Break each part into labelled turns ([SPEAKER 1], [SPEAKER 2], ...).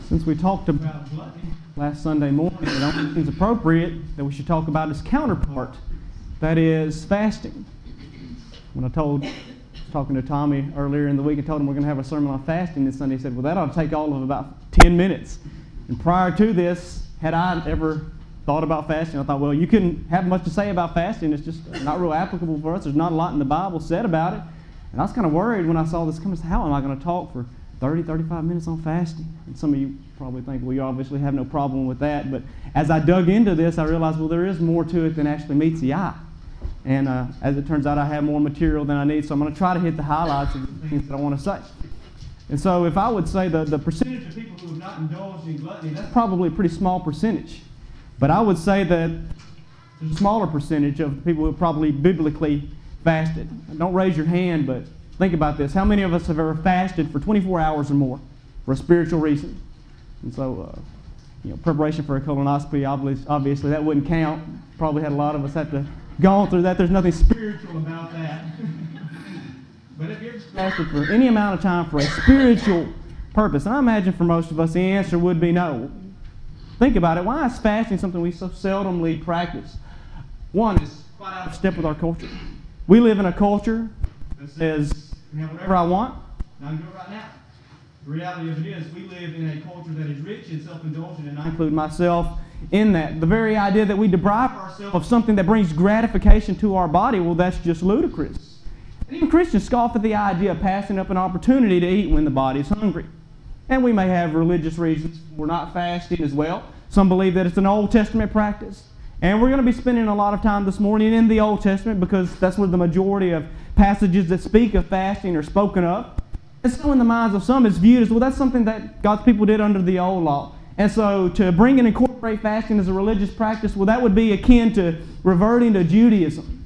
[SPEAKER 1] Since we talked about gluttony last Sunday morning, it only seems appropriate that we should talk about its counterpart, that is fasting. When I was talking to Tommy earlier in the week and told him we're going to have a sermon on fasting this Sunday, he said, well, that ought to take all of about 10 minutes. And prior to this, had I ever thought about fasting, I thought, well, you couldn't have much to say about fasting. It's just not real applicable for us. There's not a lot in the Bible said about it. And I was kind of worried when I saw this coming. How am I going to talk for 30, 35 minutes on fasting? And some of you probably think, well, you obviously have no problem with that. But as I dug into this, I realized, well, there is more to it than actually meets the eye. And as it turns out, I have more material than I need, so I'm going to try to hit the highlights of the things that I want to say. And so if I would say the percentage of people who have not indulged in gluttony, that's probably a pretty small percentage. But I would say that there's a smaller percentage of people who have probably biblically fasted. Don't raise your hand, but think about this. How many of us have ever fasted for 24 hours or more for a spiritual reason? And so, preparation for a colonoscopy, obviously that wouldn't count. Probably had a lot of us have to gone through that. There's nothing spiritual about that. But if you're fasted for any amount of time for a spiritual purpose, and I imagine for most of us the answer would be no. Think about it. Why is fasting something we so seldomly practice? One, is quite out of step with our culture. We live in a culture that says, you have whatever I want, and I can do it right now. The reality of it is we live in a culture that is rich and self-indulgent, and I include myself in that. The very idea that we deprive ourselves of something that brings gratification to our body, well, that's just ludicrous. And even Christians scoff at the idea of passing up an opportunity to eat when the body is hungry. And we may have religious reasons for not fasting as well. Some believe that it's an Old Testament practice. And we're going to be spending a lot of time this morning in the Old Testament because that's where the majority of passages that speak of fasting are spoken of. And so in the minds of some it's viewed as, well, that's something that God's people did under the old law. And so to bring and incorporate fasting as a religious practice, well, that would be akin to reverting to Judaism.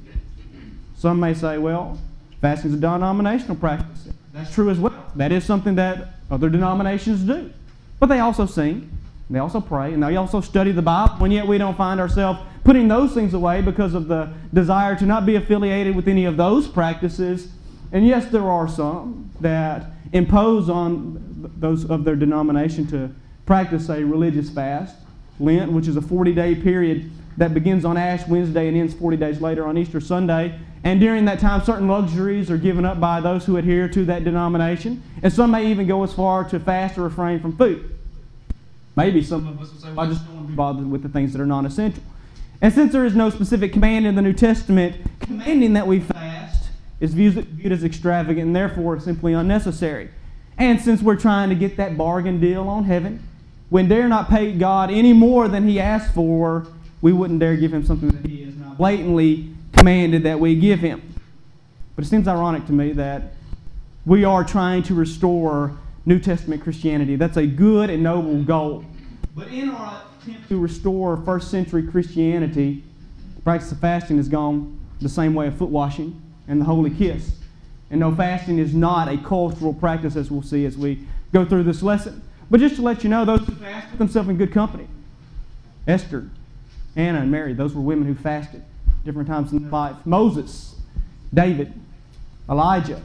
[SPEAKER 1] Some may say, well, fasting is a denominational practice. That's true as well. That is something that other denominations do. But they also sing, they also pray, and they also study the Bible, and yet we don't find ourselves putting those things away because of the desire to not be affiliated with any of those practices. And yes, there are some that impose on those of their denomination to practice a religious fast. Lent, which is a 40-day period that begins on Ash Wednesday and ends 40 days later on Easter Sunday. And during that time, certain luxuries are given up by those who adhere to that denomination. And some may even go as far to fast or refrain from food. Maybe some of us will say, well, I just don't want to be bothered with the things that are non-essential. And since there is no specific command in the New Testament commanding that we fast, it's viewed as extravagant and therefore simply unnecessary. And since we're trying to get that bargain deal on heaven, when dare not pay God any more than He asked for, we wouldn't dare give Him something that He has not blatantly commanded that we give Him. But it seems ironic to me that we are trying to restore New Testament Christianity. That's a good and noble goal. But in our attempt to restore first century Christianity, the practice of fasting has gone the same way of foot washing and the holy kiss. And no, fasting is not a cultural practice, as we'll see as we go through this lesson. But just to let you know, those who fast put themselves in good company. Esther, Anna, and Mary, those were women who fasted different times in their life. Moses, David, Elijah,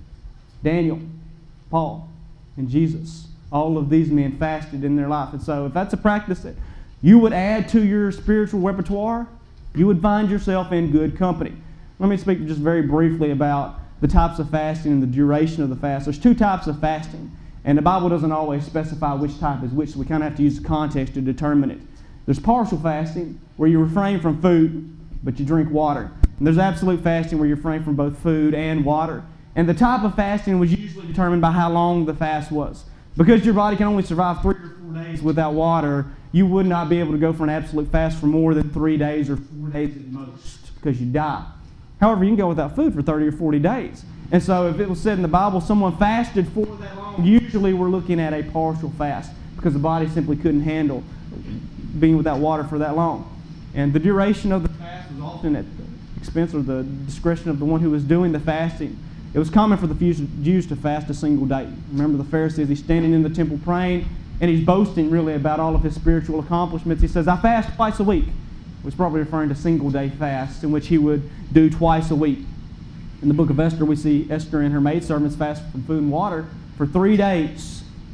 [SPEAKER 1] Daniel, Paul, and Jesus. All of these men fasted in their life. And so if that's a practice that you would add to your spiritual repertoire, you would find yourself in good company. Let me speak just very briefly about the types of fasting and the duration of the fast. There's two types of fasting, and the Bible doesn't always specify which type is which, so we kind of have to use the context to determine it. There's partial fasting, where you refrain from food, but you drink water. And there's absolute fasting, where you refrain from both food and water. And the type of fasting was usually determined by how long the fast was. Because your body can only survive 3 or 4 days without water, you would not be able to go for an absolute fast for more than 3 days or 4 days at most, because you die. However, you can go without food for 30 or 40 days. And so if it was said in the Bible someone fasted for that long, usually we're looking at a partial fast because the body simply couldn't handle being without water for that long. And the duration of the fast was often at the expense or the discretion of the one who was doing the fasting. It was common for the Jews to fast a single day. Remember the Pharisees, he's standing in the temple praying, and he's boasting really about all of his spiritual accomplishments. He says, I fast twice a week. He was probably referring to single-day fasts in which he would do twice a week. In the book of Esther, we see Esther and her maidservants fast from food and water for 3 days.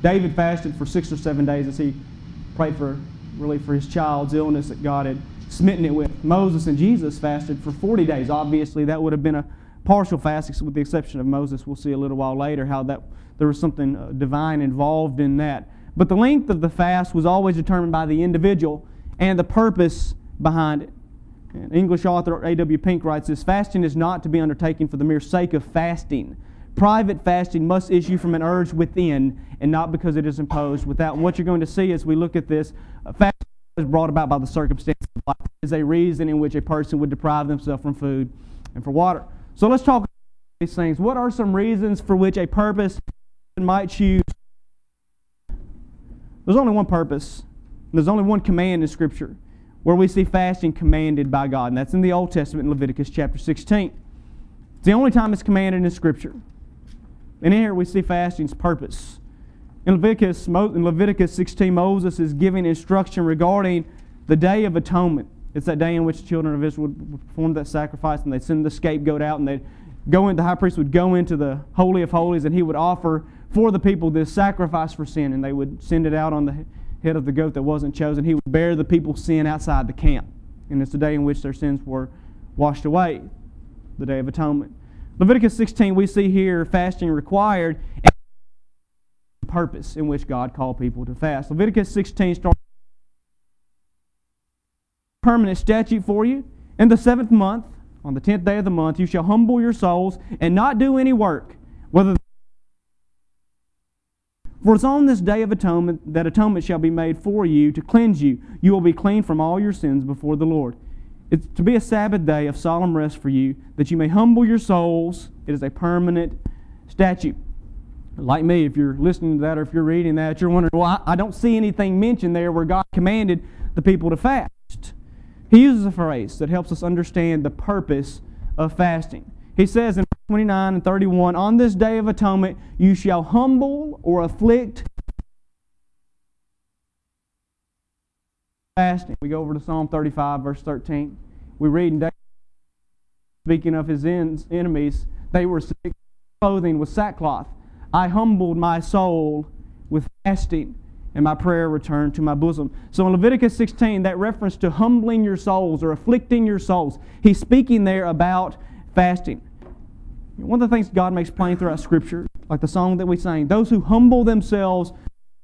[SPEAKER 1] David fasted for 6 or 7 days as he prayed for relief for his child's illness that God had smitten it with. Moses and Jesus fasted for 40 days. Obviously, that would have been a partial fast, with the exception of Moses. We'll see a little while later how that there was something divine involved in that. But the length of the fast was always determined by the individual and the purpose behind it. And English author A.W. Pink writes this: fasting is not to be undertaken for the mere sake of fasting. Private fasting must issue from an urge within and not because it is imposed without. And what you're going to see as we look at this, fasting is brought about by the circumstances of life. It is a reason in which a person would deprive themselves from food and for water. So let's talk about these things. What are some reasons for which a person might choose? There's only one purpose. There's only one command in Scripture where we see fasting commanded by God, and that's in the Old Testament in Leviticus chapter 16. It's the only time it's commanded in Scripture. And here we see fasting's purpose. In Leviticus 16, Moses is giving instruction regarding the Day of Atonement. It's that day in which the children of Israel would perform that sacrifice, and they'd send the scapegoat out, and the high priest would go into the Holy of Holies, and he would offer for the people this sacrifice for sin, and they would send it out on the head of the goat that wasn't chosen. He would bear the people's sin outside the camp. And it's the day in which their sins were washed away, the Day of Atonement. Leviticus 16, we see here fasting required and the purpose in which God called people to fast. Leviticus 16 starts with a permanent statute for you. In the 7th month, on the 10th day of the month, you shall humble your souls and not do any work, for it's on this day of atonement that atonement shall be made for you to cleanse you. You will be clean from all your sins before the Lord. It's to be a Sabbath day of solemn rest for you, that you may humble your souls. It is a permanent statute. Like me, if you're listening to that or if you're reading that, you're wondering, well, I don't see anything mentioned there where God commanded the people to fast. He uses a phrase that helps us understand the purpose of fasting. He says in 29 and 31, on this day of atonement you shall humble or afflict. Fasting. We go over to Psalm 35, verse 13. We read in David, speaking of his enemies, they were sick, clothing with sackcloth. I humbled my soul with fasting, and my prayer returned to my bosom. So in Leviticus 16, that reference to humbling your souls or afflicting your souls, he's speaking there about fasting. One of the things God makes plain throughout Scripture, like the song that we sang, those who humble themselves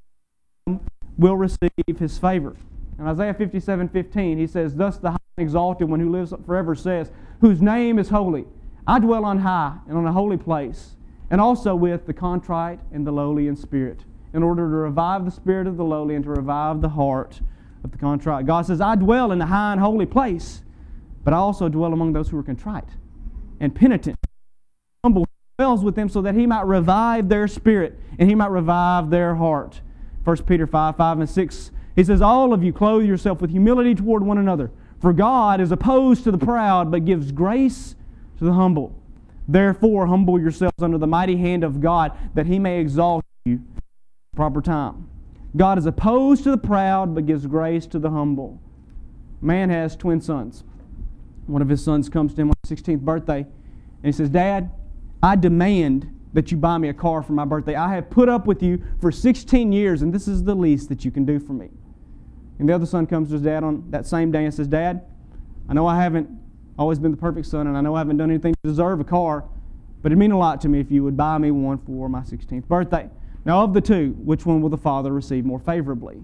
[SPEAKER 1] will receive His favor. In Isaiah 57:15, he says, thus the high and exalted one who lives forever says, whose name is holy. I dwell on high and on a holy place, and also with the contrite and the lowly in spirit, in order to revive the spirit of the lowly and to revive the heart of the contrite. God says, I dwell in the high and holy place, but I also dwell among those who are contrite and penitent. Humble dwells with them so that He might revive their spirit and He might revive their heart. 1 Peter 5 and 6, he says, all of you clothe yourself with humility toward one another, for God is opposed to the proud, but gives grace to the humble. Therefore, humble yourselves under the mighty hand of God, that He may exalt you at the proper time. God is opposed to the proud, but gives grace to the humble. Man has twin sons. One of his sons comes to him on his 16th birthday, and he says, Dad, I demand that you buy me a car for my birthday. I have put up with you for 16 years, and this is the least that you can do for me. And the other son comes to his dad on that same day and says, Dad, I know I haven't always been the perfect son, and I know I haven't done anything to deserve a car, but it'd mean a lot to me if you would buy me one for my 16th birthday. Now, of the two, which one will the father receive more favorably?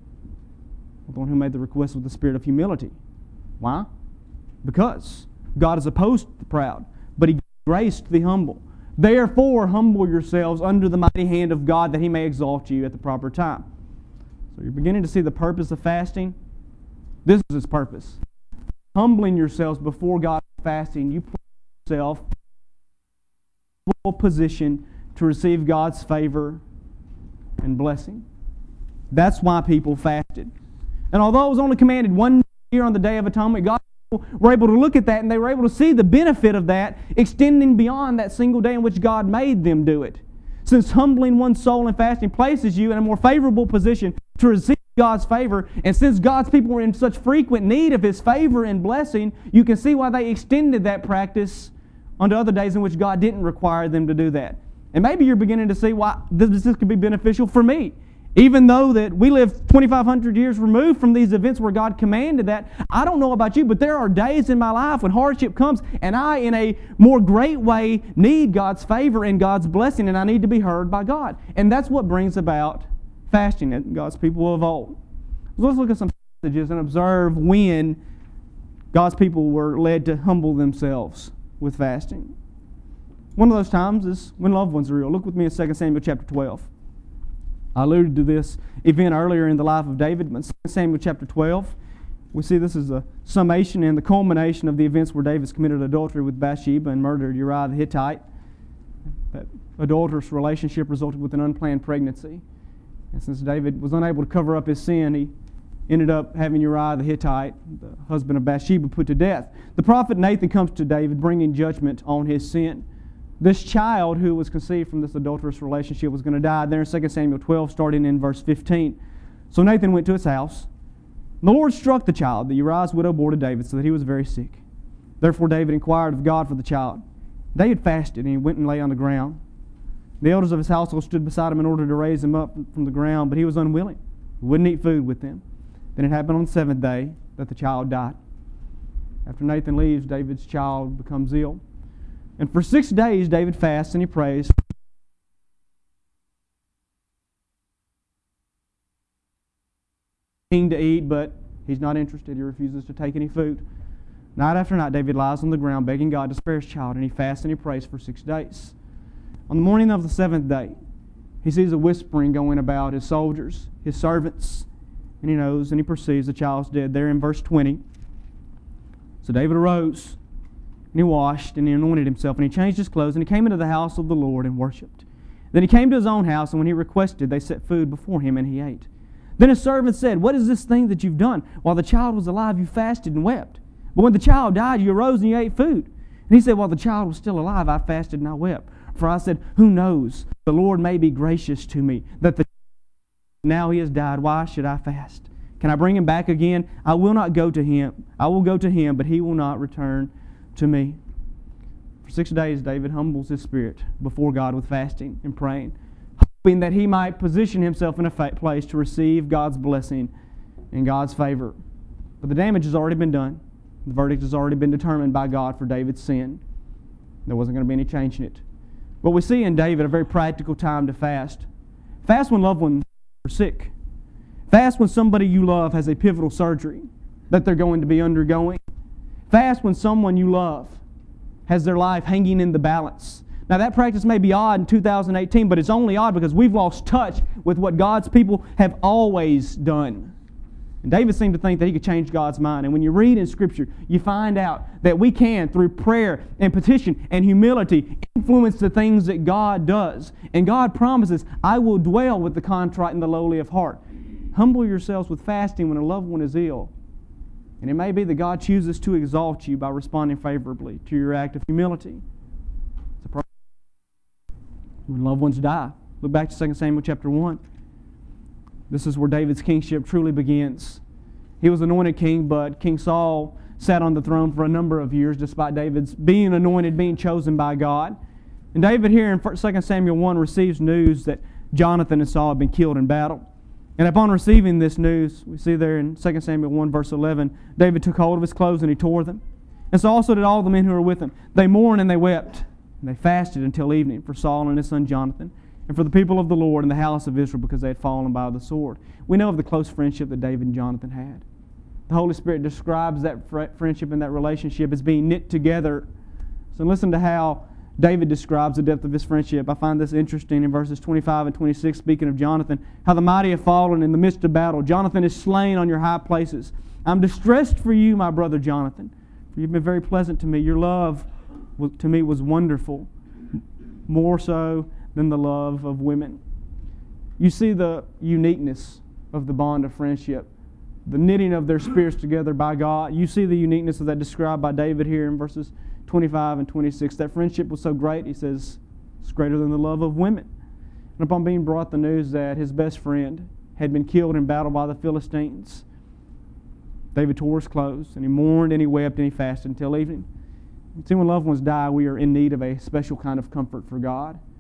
[SPEAKER 1] The one who made the request with the spirit of humility. Why? Because God is opposed to the proud, but He gives grace to the humble. Therefore, humble yourselves under the mighty hand of God, that He may exalt you at the proper time. So you're beginning to see the purpose of fasting. This is its purpose. Humbling yourselves before God fasting, you put yourself in a position to receive God's favor and blessing. That's why people fasted. And although it was only commanded one year on the Day of Atonement, God were able to look at that and they were able to see the benefit of that extending beyond that single day in which God made them do it. Since humbling one's soul and fasting places you in a more favorable position to receive God's favor, and since God's people were in such frequent need of His favor and blessing, you can see why they extended that practice onto other days in which God didn't require them to do that. And maybe you're beginning to see why this could be beneficial for me. Even though that we live 2,500 years removed from these events where God commanded that, I don't know about you, but there are days in my life when hardship comes and I, in a more great way, need God's favor and God's blessing, and I need to be heard by God. And that's what brings about fasting at God's people of old. So let's look at some passages and observe when God's people were led to humble themselves with fasting. One of those times is when loved ones are ill. Look with me in 2 Samuel chapter 12. I alluded to this event earlier in the life of David, but in 2 Samuel chapter 12, we see this is a summation and the culmination of the events where David's committed adultery with Bathsheba and murdered Uriah the Hittite. That adulterous relationship resulted with an unplanned pregnancy. And since David was unable to cover up his sin, he ended up having Uriah the Hittite, the husband of Bathsheba, put to death. The prophet Nathan comes to David bringing judgment on his sin. This child who was conceived from this adulterous relationship was going to die. There in 2 Samuel 12, starting in verse 15. So Nathan went to his house. The Lord struck the child. The Uriah's widow bore to David, so that he was very sick. Therefore David inquired of God for the child. David fasted, and he went and lay on the ground. The elders of his household stood beside him in order to raise him up from the ground, but he was unwilling. He wouldn't eat food with them. Then it happened on the seventh day that the child died. After Nathan leaves, David's child becomes ill. And for 6 days, David fasts and he prays. To eat, but he's not interested. He refuses to take any food. Night after night, David lies on the ground begging God to spare his child, and he fasts and he prays for 6 days. On the morning of the seventh day, he sees a whispering going about his soldiers, his servants, and he knows and he perceives the child's dead. There in verse 20. So David arose, and he washed, and he anointed himself, and he changed his clothes, and he came into the house of the Lord and worshipped. Then he came to his own house, and when he requested, they set food before him, and he ate. Then his servant said, "What is this thing that you've done? While the child was alive, you fasted and wept. But when the child died, you arose and you ate food." And he said, "While the child was still alive, I fasted and I wept. For I said, who knows? The Lord may be gracious to me, that now he has died. Why should I fast? Can I bring him back again? I will not go to him. I will go to him, but he will not return to me." For 6 days, David humbles his spirit before God with fasting and praying, hoping that he might position himself in a place to receive God's blessing and God's favor. But the damage has already been done. The verdict has already been determined by God for David's sin. There wasn't going to be any change in it. But we see in David a very practical time to fast. Fast when loved ones are sick. Fast when somebody you love has a pivotal surgery that they're going to be undergoing. Fast when someone you love has their life hanging in the balance. Now that practice may be odd in 2018, but it's only odd because we've lost touch with what God's people have always done. And David seemed to think that he could change God's mind. And when you read in Scripture, you find out that we can, through prayer and petition and humility, influence the things that God does. And God promises, "I will dwell with the contrite and the lowly of heart." Humble yourselves with fasting when a loved one is ill. And it may be that God chooses to exalt you by responding favorably to your act of humility. When loved ones die, look back to 2 Samuel chapter 1. This is where David's kingship truly begins. He was anointed king, but King Saul sat on the throne for a number of years despite David's being anointed, being chosen by God. And David here in 2 Samuel 1 receives news that Jonathan and Saul had been killed in battle. And upon receiving this news, we see there in 2 Samuel 1 verse 11, David took hold of his clothes and he tore them. And so also did all the men who were with him. They mourned and they wept. And they fasted until evening for Saul and his son Jonathan, and for the people of the Lord and the house of Israel, because they had fallen by the sword. We know of the close friendship that David and Jonathan had. The Holy Spirit describes that friendship and that relationship as being knit together. So listen to how David describes the depth of his friendship. I find this interesting in verses 25 and 26, speaking of Jonathan. How the mighty have fallen in the midst of battle. Jonathan is slain on your high places. I'm distressed for you, my brother Jonathan, for you've been very pleasant to me. Your love to me was wonderful, more so than the love of women. You see the uniqueness of the bond of friendship, the knitting of their spirits together by God. You see the uniqueness of that described by David here in verses 25 and 26. That friendship was so great, he says, it's greater than the love of women. And upon being brought the news that his best friend had been killed in battle by the Philistines, David tore his clothes, and he mourned, and he wept, and he fasted until evening. See, when loved ones die, we are in need of a special kind of comfort for God.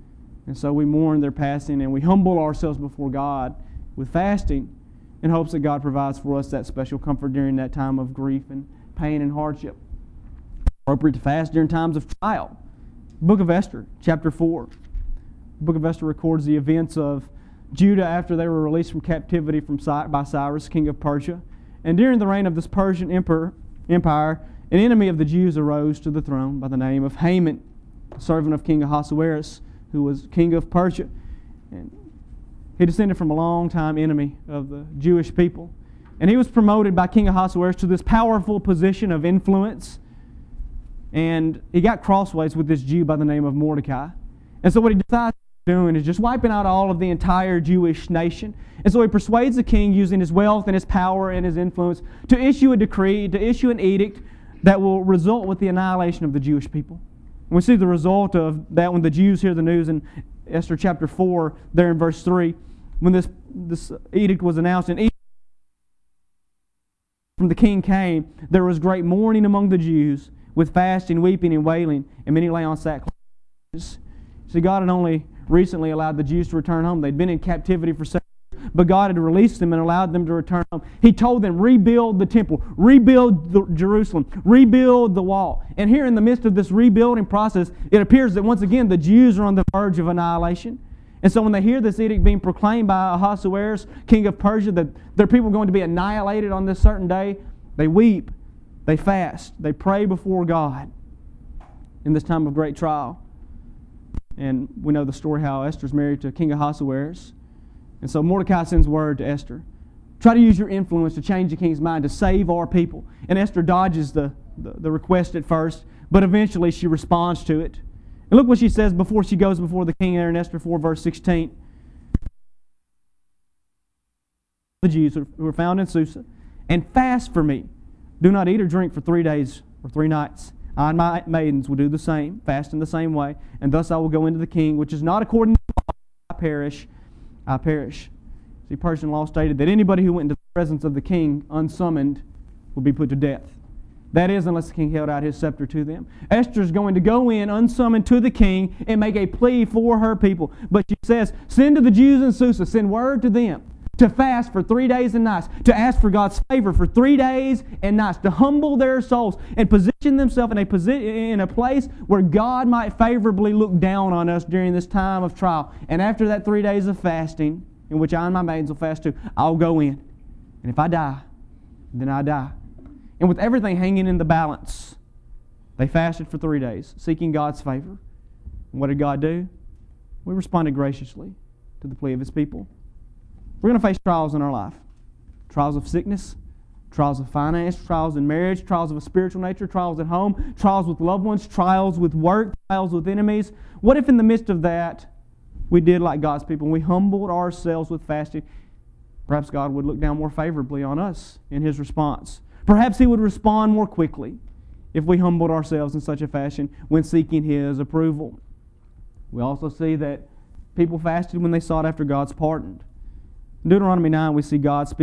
[SPEAKER 1] And so we mourn their passing, and we humble ourselves before God with fasting in hopes that God provides for us that special comfort during that time of grief and pain and hardship. Appropriate to fast during times of trial. Book of Esther, chapter 4. The book of Esther records the events of Judah after they were released from captivity by Cyrus, king of Persia. And during the reign of this Persian empire, an enemy of the Jews arose to the throne by the name of Haman, a servant of King Ahasuerus, who was king of Persia. And he descended from a long-time enemy of the Jewish people. And he was promoted by King Ahasuerus to this powerful position of influence. And he got crossways with this Jew by the name of Mordecai. And so what he decides doing is just wiping out all of the entire Jewish nation. And so he persuades the king, using his wealth and his power and his influence, to issue a decree, to issue an edict that will result with the annihilation of the Jewish people. And we see the result of that when the Jews hear the news in Esther chapter 4, there in verse 3, when this edict was announced, and from the king came, there was great mourning among the Jews, with fasting, weeping, and wailing, and many lay on sackcloth. See, God had only recently allowed the Jews to return home. They'd been in captivity for 7 years, but God had released them and allowed them to return home. He told them, rebuild the temple, rebuild Jerusalem, rebuild the wall. And here in the midst of this rebuilding process, it appears that once again the Jews are on the verge of annihilation. And so when they hear this edict being proclaimed by Ahasuerus, king of Persia, that their people are going to be annihilated on this certain day, they weep, they fast, they pray before God in this time of great trial. And we know the story how Esther's married to King Ahasuerus. And so Mordecai sends word to Esther. Try to use your influence to change the king's mind, to save our people. And Esther dodges the request at first, but eventually she responds to it. And look what she says before she goes before the king there in Esther 4, verse 16. The Jews who are found in Susa, and fast for me. Do not eat or drink for 3 days or 3 nights. I and my maidens will do the same, fast in the same way, and thus I will go into the king, which is not according to the law. I perish. See, Persian law stated that anybody who went into the presence of the king unsummoned would be put to death. That is, unless the king held out his scepter to them. Esther's going to go in unsummoned to the king and make a plea for her people. But she says, send to the Jews in Susa, send word to them to fast for 3 days and nights, to ask for God's favor for 3 days and nights, to humble their souls and position themselves in a place where God might favorably look down on us during this time of trial. And after that 3 days of fasting, in which I and my maidens will fast too, I'll go in. And if I die, then I die. And with everything hanging in the balance, they fasted for 3 days, seeking God's favor. And what did God do? We responded graciously to the plea of His people. We're going to face trials in our life. Trials of sickness, trials of finance, trials in marriage, trials of a spiritual nature, trials at home, trials with loved ones, trials with work, trials with enemies. What if in the midst of that we did like God's people and we humbled ourselves with fasting? Perhaps God would look down more favorably on us in His response. Perhaps He would respond more quickly if we humbled ourselves in such a fashion when seeking His approval. We also see that people fasted when they sought after God's pardon. In Deuteronomy 9, we see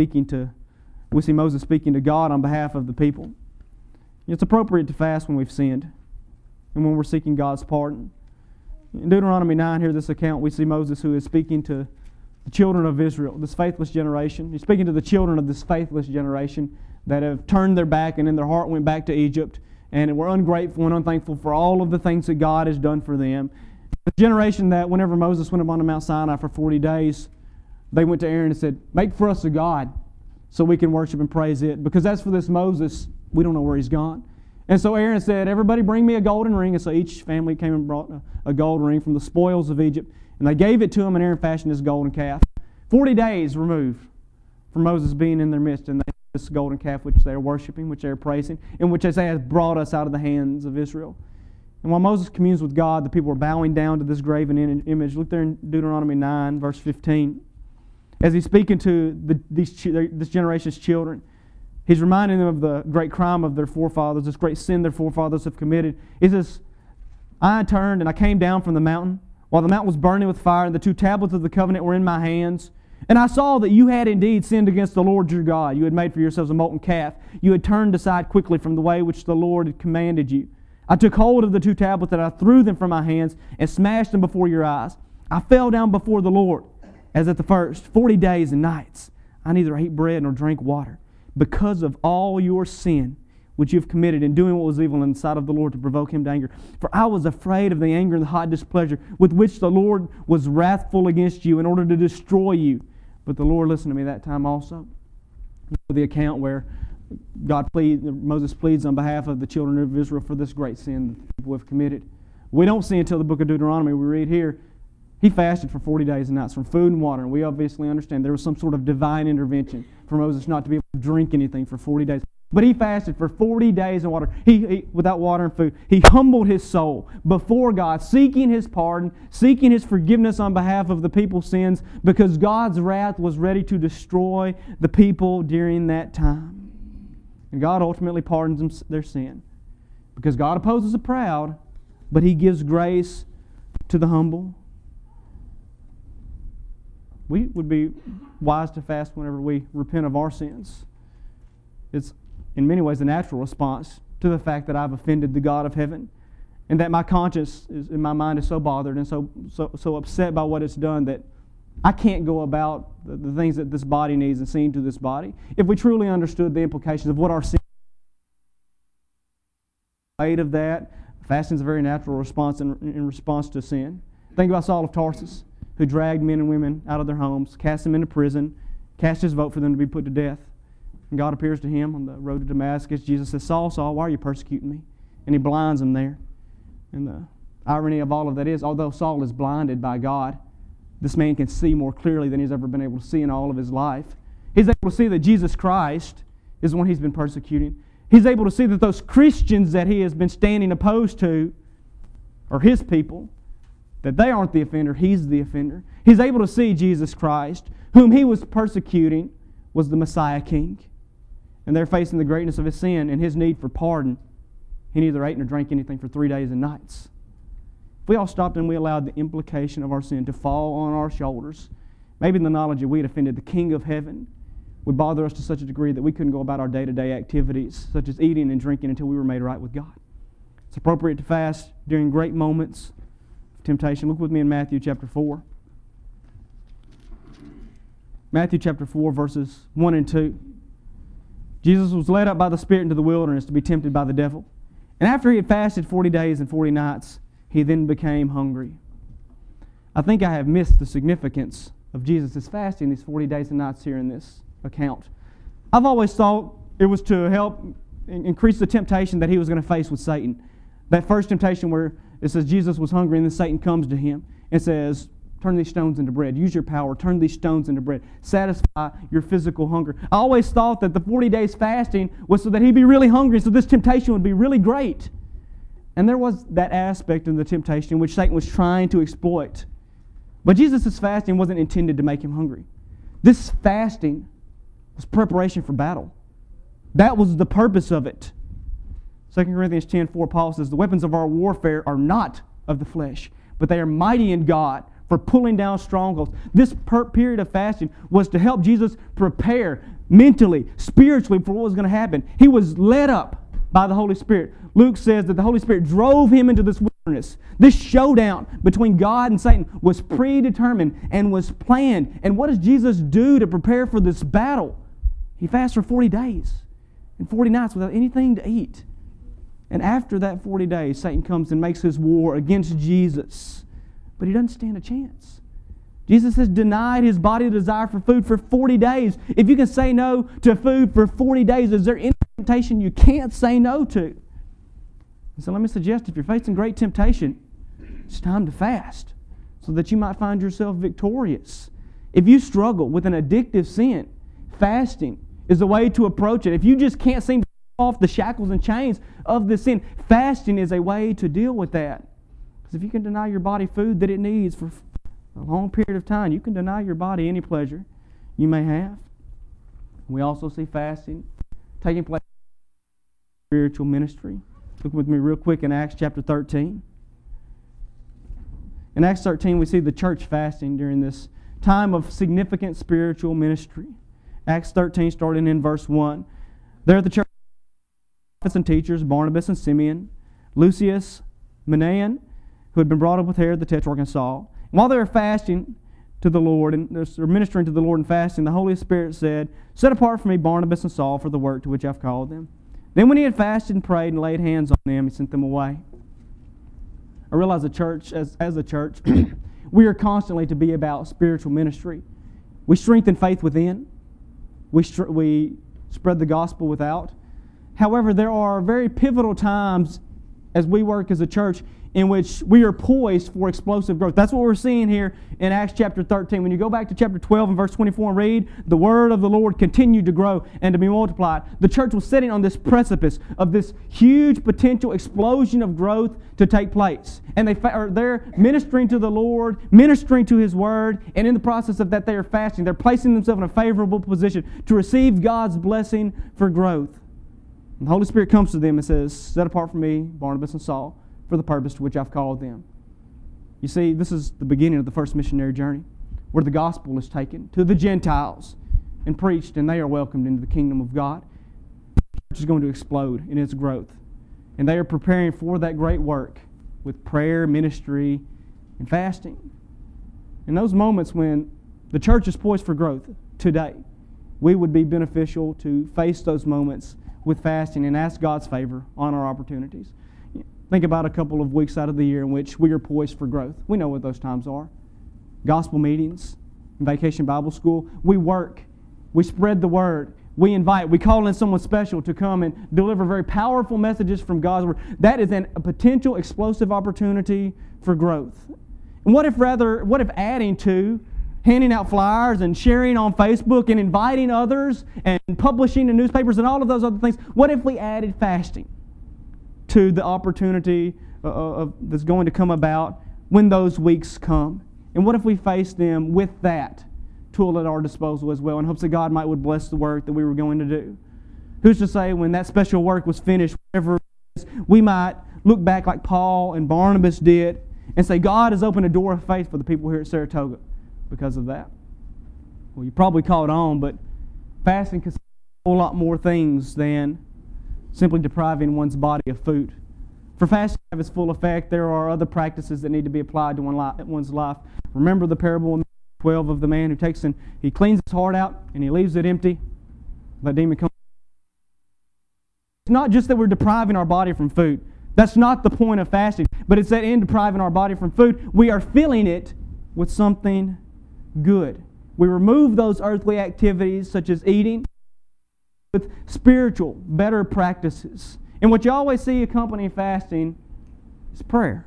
[SPEAKER 1] Moses speaking to God on behalf of the people. It's appropriate to fast when we've sinned and when we're seeking God's pardon. In Deuteronomy 9, here this account, we see Moses who is speaking to the children of Israel, this faithless generation. He's speaking to the children of this faithless generation that have turned their back and in their heart went back to Egypt and were ungrateful and unthankful for all of the things that God has done for them. The generation that whenever Moses went up on Mount Sinai for 40 days, they went to Aaron and said, make for us a God so we can worship and praise it. Because as for this Moses, we don't know where he's gone. And so Aaron said, everybody bring me a golden ring. And so each family came and brought a gold ring from the spoils of Egypt. And they gave it to him, and Aaron fashioned this golden calf. 40 days removed from Moses being in their midst, and they had this golden calf which they are worshiping, which they are praising, and which they say has brought us out of the hands of Israel. And while Moses communes with God, the people are bowing down to this graven image. Look there in Deuteronomy 9, verse 15. As he's speaking to this generation's children, he's reminding them of the great crime of their forefathers, this great sin their forefathers have committed. He says, I turned and I came down from the mountain, while the mountain was burning with fire, and the 2 tablets of the covenant were in my hands. And I saw that you had indeed sinned against the Lord your God. You had made for yourselves a molten calf. You had turned aside quickly from the way which the Lord had commanded you. I took hold of the 2 tablets, and I threw them from my hands and smashed them before your eyes. I fell down before the Lord, as at the first, 40 days and nights. I neither ate bread nor drank water, because of all your sin which you have committed in doing what was evil in the sight of the Lord to provoke Him to anger. For I was afraid of the anger and the hot displeasure with which the Lord was wrathful against you in order to destroy you. But the Lord listened to me that time also. The account where Moses pleads on behalf of the children of Israel for this great sin that the people have committed. We don't see until the book of Deuteronomy, we read here, he fasted for 40 days and nights from food and water. And we obviously understand there was some sort of divine intervention for Moses not to be able to drink anything for 40 days. But he fasted for 40 days in water, without water and food. He humbled his soul before God, seeking His pardon, seeking His forgiveness on behalf of the people's sins, because God's wrath was ready to destroy the people during that time. And God ultimately pardons them their sin. Because God opposes the proud, but He gives grace to the humble. We would be wise to fast whenever we repent of our sins. It's in many ways a natural response to the fact that I've offended the God of heaven, and that my conscience in my mind is so bothered and so upset by what it's done that I can't go about the things that this body needs and seeing to this body. If we truly understood the implications of what our sin weight of that, fasting is a very natural response in response to sin. Think about Saul of Tarsus, who dragged men and women out of their homes, cast them into prison, cast his vote for them to be put to death. And God appears to him on the road to Damascus. Jesus says, Saul, Saul, why are you persecuting me? And He blinds him there. And the irony of all of that is, although Saul is blinded by God, this man can see more clearly than he's ever been able to see in all of his life. He's able to see that Jesus Christ is the one he's been persecuting. He's able to see that those Christians that he has been standing opposed to are his people, that they aren't the offender, he's the offender. He's able to see Jesus Christ, whom he was persecuting, was the Messiah King. And they're facing the greatness of his sin and his need for pardon. He neither ate nor drank anything for 3 days and nights. If we all stopped and we allowed the implication of our sin to fall on our shoulders, maybe the knowledge that we had offended the King of heaven would bother us to such a degree that we couldn't go about our day-to-day activities, such as eating and drinking, until we were made right with God. It's appropriate to fast during great moments of temptation. Look with me in Matthew chapter 4. Matthew chapter 4, verses 1 and 2. Jesus was led up by the Spirit into the wilderness to be tempted by the devil. And after He had fasted 40 days and 40 nights, He then became hungry. I think I have missed the significance of Jesus' fasting these 40 days and nights here in this account. I've always thought it was to help increase the temptation that He was going to face with Satan. That first temptation where it says Jesus was hungry and then Satan comes to Him and says, turn these stones into bread. Use your power. Turn these stones into bread. Satisfy your physical hunger. I always thought that the 40 days fasting was so that he'd be really hungry, so this temptation would be really great. And there was that aspect of the temptation which Satan was trying to exploit. But Jesus' fasting wasn't intended to make him hungry. This fasting was preparation for battle. That was the purpose of it. 2 Corinthians 10:4, Paul says, the weapons of our warfare are not of the flesh, but they are mighty in God for pulling down strongholds. This period of fasting was to help Jesus prepare mentally, spiritually for what was going to happen. He was led up by the Holy Spirit. Luke says that the Holy Spirit drove him into this wilderness. This showdown between God and Satan was predetermined and was planned. And what does Jesus do to prepare for this battle? He fasts for 40 days and 40 nights without anything to eat. And after that 40 days, Satan comes and makes his war against Jesus. But he doesn't stand a chance. Jesus has denied his body the desire for food for 40 days. If you can say no to food for 40 days, is there any temptation you can't say no to? So let me suggest, if you're facing great temptation, it's time to fast so that you might find yourself victorious. If you struggle with an addictive sin, fasting is a way to approach it. If you just can't seem to get off the shackles and chains of the sin, fasting is a way to deal with that. Because if you can deny your body food that it needs for a long period of time, you can deny your body any pleasure you may have. We also see fasting taking place in spiritual ministry. Look with me real quick in Acts chapter 13. In Acts 13, we see the church fasting during this time of significant spiritual ministry. Acts 13, starting in verse 1. There at the church, prophets and teachers, Barnabas and Simeon, Lucius, Manaen, who had been brought up with Herod the Tetrarch and Saul, While they were fasting to the Lord, and they're ministering to the Lord and fasting, the Holy Spirit said, "Set apart for me Barnabas and Saul for the work to which I've called them." Then when he had fasted and prayed and laid hands on them, he sent them away. I realize the church, as a church, we are constantly to be about spiritual ministry. We strengthen faith within. We spread the gospel without. However, there are very pivotal times as we work as a church in which we are poised for explosive growth. That's what we're seeing here in Acts chapter 13. When you go back to chapter 12 and verse 24 and read, the word of the Lord continued to grow and to be multiplied. The church was sitting on this precipice of this huge potential explosion of growth to take place. And they're ministering to the Lord, ministering to His word, and in the process of that they are fasting. They're placing themselves in a favorable position to receive God's blessing for growth. And the Holy Spirit comes to them and says, "Set apart for me Barnabas and Saul for the purpose to which I've called them." You see, this is the beginning of the first missionary journey, where the gospel is taken to the Gentiles and preached, and they are welcomed into the kingdom of God. The church is going to explode in its growth, and they are preparing for that great work with prayer, ministry, and fasting. In those moments when the church is poised for growth today, we would be beneficial to face those moments with fasting and ask God's favor on our opportunities. Think about a couple of weeks out of the year in which we are poised for growth. We know what those times are. Gospel meetings, Vacation Bible School. We work. We spread the word. We invite. We call in someone special to come and deliver very powerful messages from God's word. That is a potential explosive opportunity for growth. And what if adding to handing out flyers and sharing on Facebook and inviting others and publishing in newspapers and all of those other things, what if we added fasting to the opportunity that's going to come about when those weeks come? And what if we face them with that tool at our disposal as well, in hopes that God would bless the work that we were going to do? Who's to say when that special work was finished, whatever it is, we might look back like Paul and Barnabas did and say, God has opened a door of faith for the people here at Saratoga because of that. Well, you probably caught on, but fasting consists of a whole lot more things than simply depriving one's body of food. For fasting to have its full effect, there are other practices that need to be applied to one's life. Remember the parable in 12 of the man who takes and he cleans his heart out and he leaves it empty. That demon comes. It's not just that we're depriving our body from food. That's not the point of fasting. But it's that in depriving our body from food, we are filling it with something good. We remove those earthly activities such as eating with spiritual, better practices. And what you always see accompanying fasting is prayer.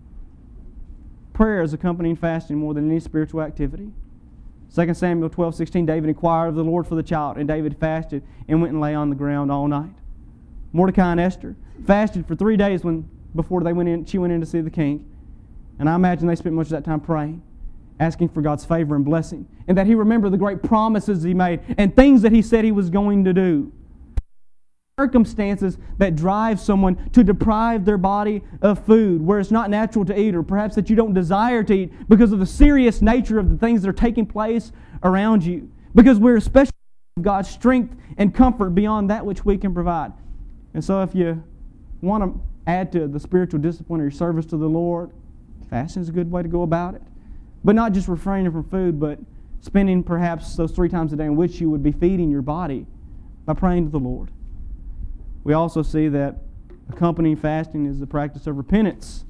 [SPEAKER 1] Prayer is accompanying fasting more than any spiritual activity. 2 Samuel 12:16, David inquired of the Lord for the child, and David fasted and went and lay on the ground all night. Mordecai and Esther fasted for 3 days before she went in to see the king. And I imagine they spent much of that time praying, asking for God's favor and blessing, and that He remembered the great promises He made and things that He said He was going to do. Circumstances that drive someone to deprive their body of food where it's not natural to eat, or perhaps that you don't desire to eat because of the serious nature of the things that are taking place around you. Because we're especially God's strength and comfort beyond that which we can provide. And so if you want to add to the spiritual discipline or your service to the Lord, fasting is a good way to go about it. But not just refraining from food, but spending perhaps those 3 times a day in which you would be feeding your body by praying to the Lord. We also see that accompanying fasting is the practice of repentance.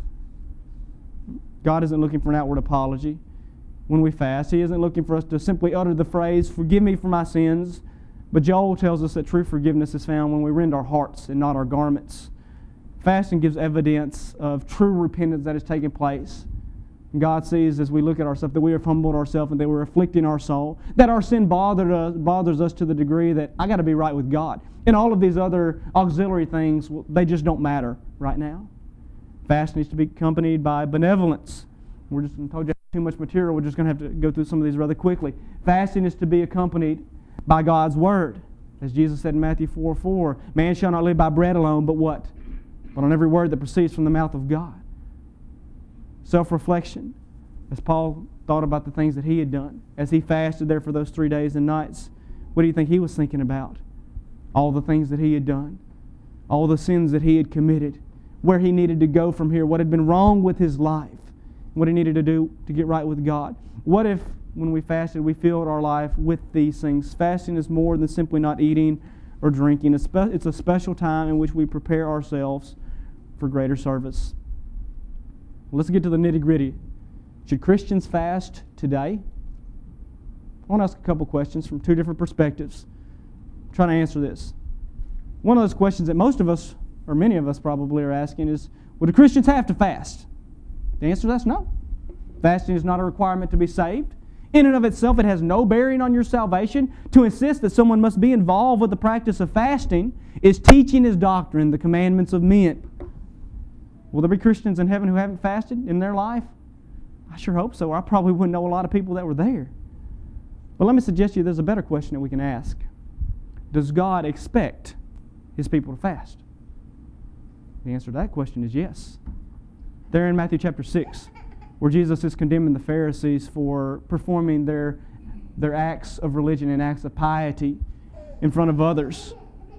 [SPEAKER 1] God isn't looking for an outward apology when we fast. He isn't looking for us to simply utter the phrase, "Forgive me for my sins." But Joel tells us that true forgiveness is found when we rend our hearts and not our garments. Fasting gives evidence of true repentance that is taking place. God sees as we look at ourselves that we have humbled ourselves and that we're afflicting our soul, that our sin bothers us to the degree that I got to be right with God. And all of these other auxiliary things, they just don't matter right now. Fasting needs to be accompanied by benevolence. I told you too much material. We're just going to have to go through some of these rather quickly. Fasting is to be accompanied by God's Word. As Jesus said in Matthew 4:4, man shall not live by bread alone, but what? But on every word that proceeds from the mouth of God. Self-reflection, as Paul thought about the things that he had done, as he fasted there for those 3 days and nights. What do you think he was thinking about? All the things that he had done, all the sins that he had committed, where he needed to go from here, what had been wrong with his life. what he needed to do to get right with God. What if, when we fasted, we filled our life with these things? Fasting is more than simply not eating or drinking. It's a special time in which we prepare ourselves for greater service. Let's get to the nitty-gritty. Should Christians fast today? I want to ask a couple questions from two different perspectives. I'm trying to answer this. One of those questions that most of us, or many of us probably, are asking is, well, do Christians have to fast? The answer to that's no. Fasting is not a requirement to be saved. In and of itself, it has no bearing on your salvation. To insist that someone must be involved with the practice of fasting is teaching as doctrine the commandments of men. Will there be Christians in heaven who haven't fasted in their life? I sure hope so, or I probably wouldn't know a lot of people that were there. But let me suggest to you there's a better question that we can ask. Does God expect His people to fast? The answer to that question is yes. There in Matthew chapter 6, where Jesus is condemning the Pharisees for performing their acts of religion and acts of piety in front of others.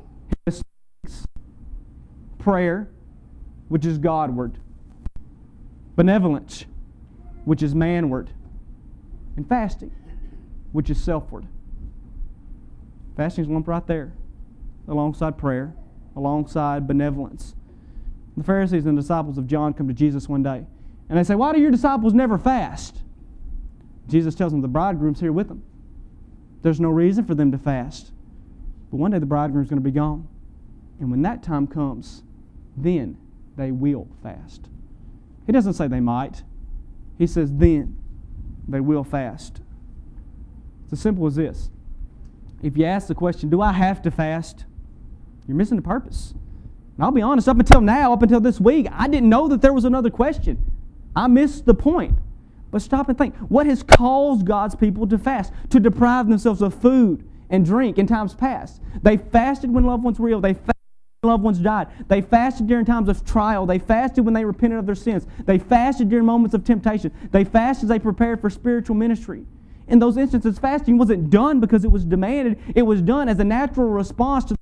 [SPEAKER 1] Prayer, which is Godward. Benevolence, which is manward. And fasting, which is selfward. Fasting is lumped right there, alongside prayer, alongside benevolence. The Pharisees and the disciples of John come to Jesus one day, and they say, why do your disciples never fast? Jesus tells them the bridegroom's here with them. There's no reason for them to fast. But one day the bridegroom's going to be gone. And when that time comes, then they will fast. He doesn't say they might. He says then they will fast. It's as simple as this. If you ask the question, do I have to fast? You're missing the purpose. And I'll be honest, up until now, up until this week, I didn't know that there was another question. I missed the point. But stop and think. What has caused God's people to fast? To deprive themselves of food and drink in times past. They fasted when loved ones were ill. They fasted when loved ones died. They fasted during times of trial. They fasted when they repented of their sins. They fasted during moments of temptation. They fasted as they prepared for spiritual ministry. In those instances, fasting wasn't done because it was demanded. It was done as a natural response to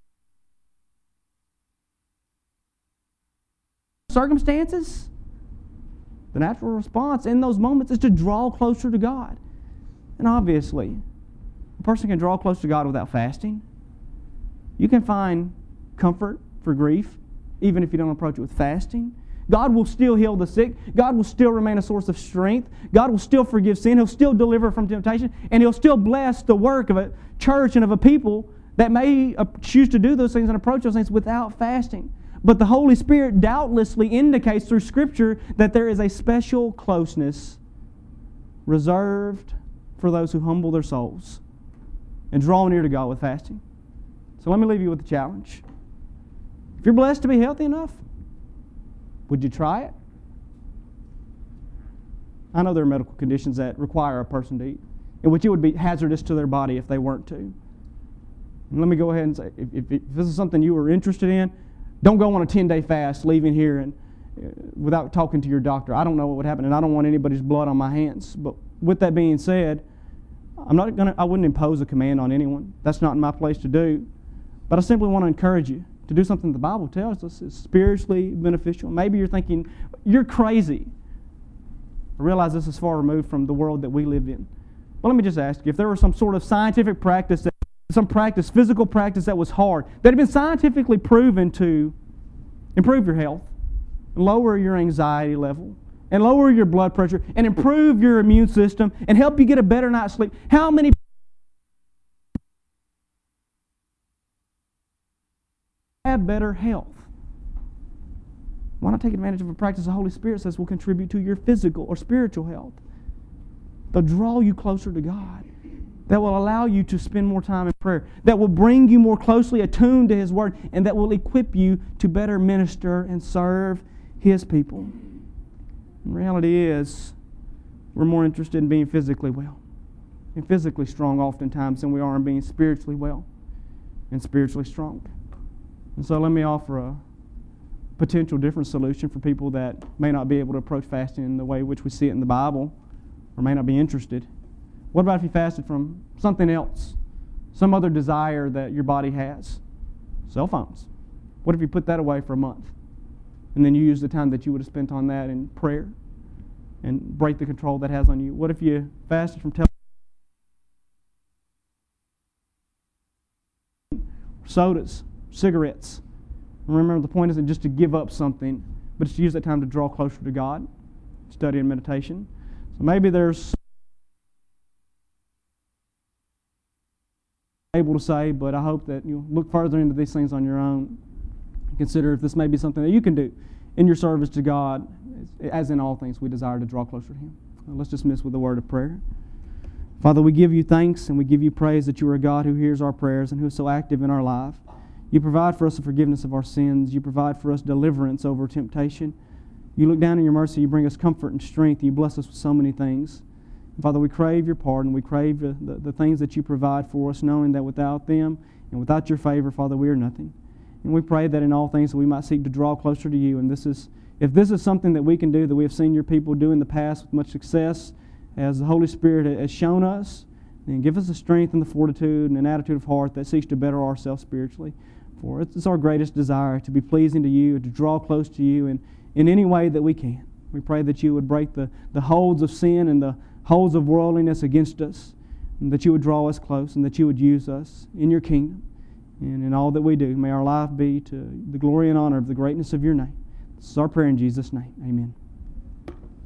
[SPEAKER 1] circumstances. The natural response in those moments is to draw closer to God. And obviously, a person can draw close to God without fasting. You can find comfort for grief, even if you don't approach it with fasting. God will still heal the sick. God will still remain a source of strength. God will still forgive sin. He'll still deliver from temptation. And He'll still bless the work of a church and of a people that may choose to do those things and approach those things without fasting. But the Holy Spirit doubtlessly indicates through Scripture that there is a special closeness reserved for those who humble their souls and draw near to God with fasting. So let me leave you with a challenge. If you're blessed to be healthy enough, would you try it? I know there are medical conditions that require a person to eat, in which it would be hazardous to their body if they weren't to. And let me go ahead and say, if this is something you are interested in, don't go on a 10-day fast, leaving here and without talking to your doctor. I don't know what would happen, and I don't want anybody's blood on my hands. But with that being said, I wouldn't impose a command on anyone. That's not my place to do. But I simply want to encourage you to do something the Bible tells us is spiritually beneficial. Maybe you're thinking, you're crazy. I realize this is far removed from the world that we live in. But let me just ask you, if there was some sort of scientific practice, physical practice that was hard, that had been scientifically proven to improve your health, lower your anxiety level, and lower your blood pressure, and improve your immune system, and help you get a better night's sleep, how many have better health? Why not take advantage of a practice the Holy Spirit says will contribute to your physical or spiritual health? They'll draw you closer to God. That will allow you to spend more time in prayer. That will bring you more closely attuned to His Word, and that will equip you to better minister and serve His people. The reality is, we're more interested in being physically well and physically strong oftentimes than we are in being spiritually well and spiritually strong. And so let me offer a potential different solution for people that may not be able to approach fasting in the way which we see it in the Bible, or may not be interested. What about if you fasted from something else, some other desire that your body has? Cell phones. What if you put that away for a month, and then you use the time that you would have spent on that in prayer and break the control that has on you? What if you fasted from sodas, cigarettes? Remember, the point isn't just to give up something, but it's to use that time to draw closer to God, study and meditation. So maybe there's able to say, but I hope that you'll look further into these things on your own. Consider if this may be something that you can do in your service to God. As in all things, we desire to draw closer to Him. Let's dismiss with a word of prayer. Father, we give you thanks and we give you praise that you are a God who hears our prayers and who is so active in our life. You provide for us the forgiveness of our sins. You provide for us deliverance over temptation. You look down in your mercy. You bring us comfort and strength. You bless us with so many things. Father, we crave your pardon. We crave the things that you provide for us, knowing that without them and without your favor, Father, we are nothing. And we pray that in all things we might seek to draw closer to you. And if this is something that we can do, that we have seen your people do in the past with much success, as the Holy Spirit has shown us, then give us the strength and the fortitude and an attitude of heart that seeks to better ourselves spiritually. For it's our greatest desire to be pleasing to you, to draw close to you in any way that we can. We pray that you would break the holds of sin and the holds of worldliness against us, and that you would draw us close and that you would use us in your kingdom. And in all that we do, may our life be to the glory and honor of the greatness of your name. This is our prayer in Jesus' name. Amen.